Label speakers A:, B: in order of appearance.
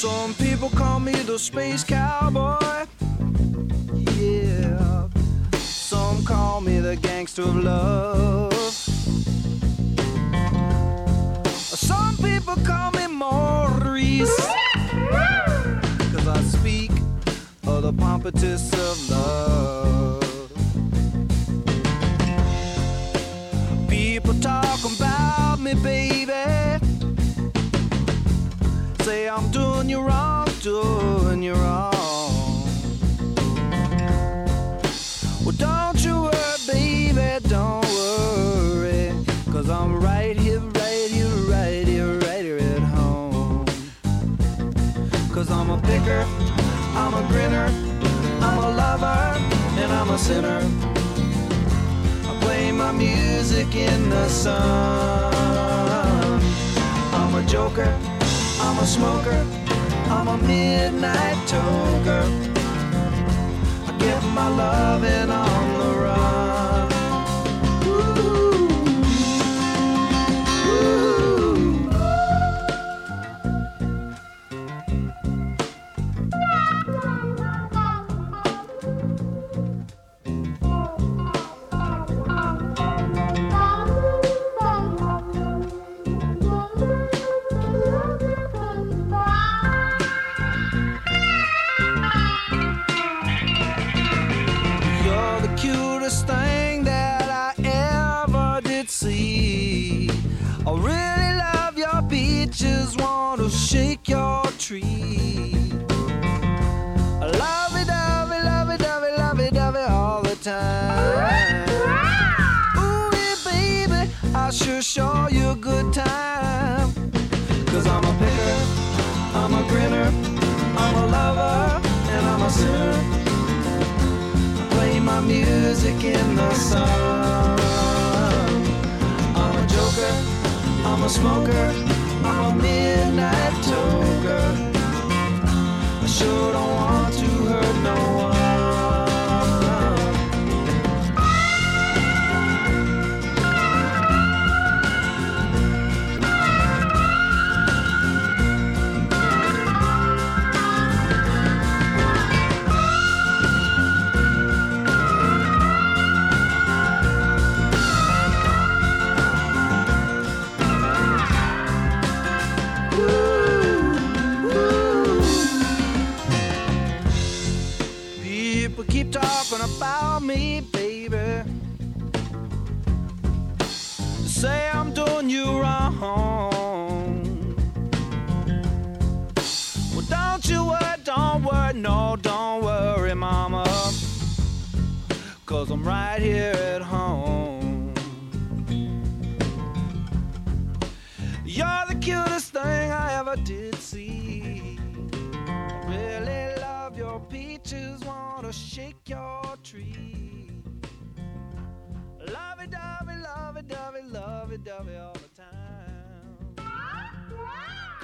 A: Some people call me the space cowboy. Yeah. Some call me the gangster of love. Some people call me Maurice, 'cause I speak of the pompatus of love. People talk about me, baby, say I'm doing you wrong, doing you wrong. Well, don't you worry, baby, don't worry, 'cause I'm right here, right here, right here, right here at home. 'Cause I'm a picker, I'm a grinner, I'm a lover, and I'm a sinner. I play my music in the sun. I'm a joker, I'm a smoker, I'm a midnight toker. I get my loving on the run. Ooh. You're the cutest thing that I ever did see. I really love your beaches, want to shake your tree. Lovey-dovey, lovey-dovey, lovey-dovey all the time. Ooh, yeah, baby, I sure show you a good time. 'Cause I'm a picker, I'm a grinner, I'm a lover, and I'm a sinner. Play my music in the sun. I'm a joker, I'm a smoker, I'm a midnight toker. I sure don't want to hurt no one. People keep talking about me, baby. Say I'm doing you wrong. Well, don't worry, no, don't worry, mama, 'cause I'm right here at home. You're the cutest thing I ever did see. I really love your peaches, wanna shake your tree. Lovey-dovey, lovey-dovey, lovey-dovey.